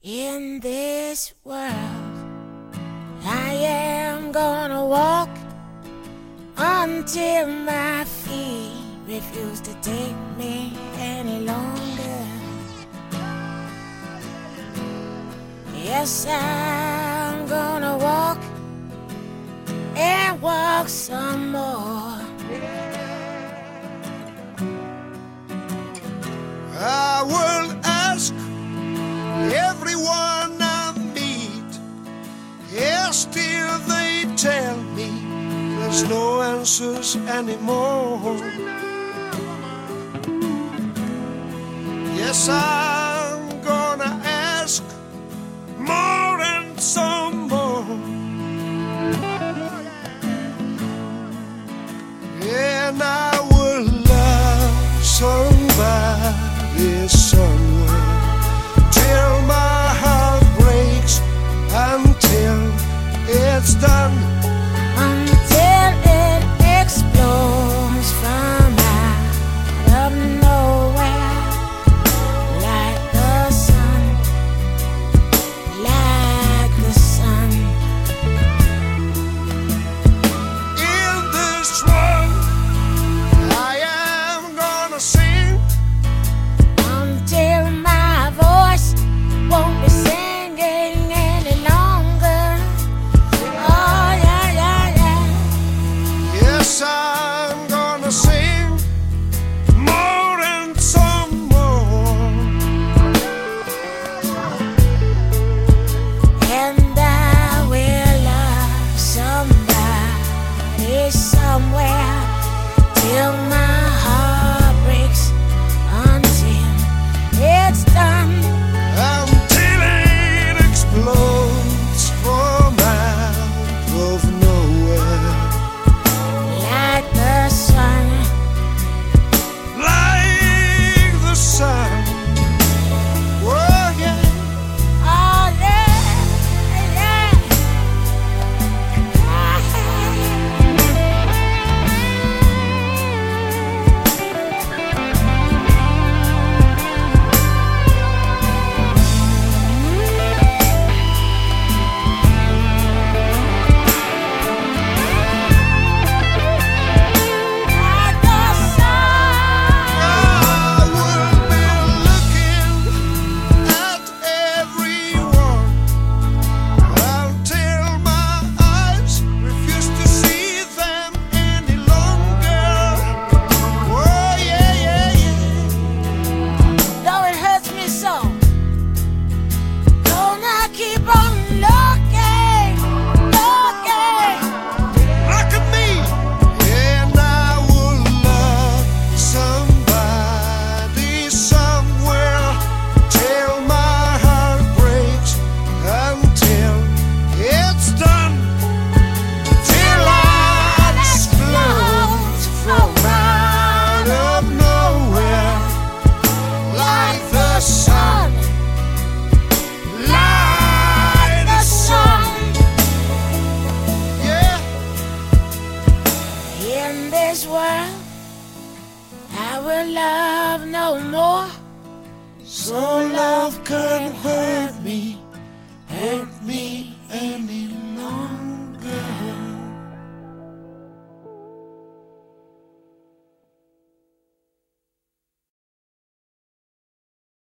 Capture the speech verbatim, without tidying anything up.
In this world, I am gonna walk until my feet refuse to take me any longer. Yes, I'm gonna walk and walk some more. I will ask everyone I meet, yes, still they tell me there's no answers anymore. Yes, I'm gonna ask more and some more. And I will love somebody somewhere till my heart breaks, until it's done, until it explodes from out of nowhere, like the sun, like the sun. In this world I am gonna sing until my voice won't be singing any longer. Oh yeah, yeah, yeah. Yes, I'm gonna sing more and some more. And I will love somebody somewhere till my heart breaks, until it's done, Until it explodes from out of nowhere, like the sun, like the sun. Oh yeah, oh yeah, yeah. Like the sun. I will be looking at everyone until my eyes refuse to see them any longer. Oh yeah, yeah, yeah. Though it hurts me so, gonna keep on looking, looking. Look at me, and I will love somebody somewhere till my heart breaks, until it's done, till I explode from out of nowhere, like the sun, like the sun. Yeah. In this world, I will love no more. So love can hurt me, hurt me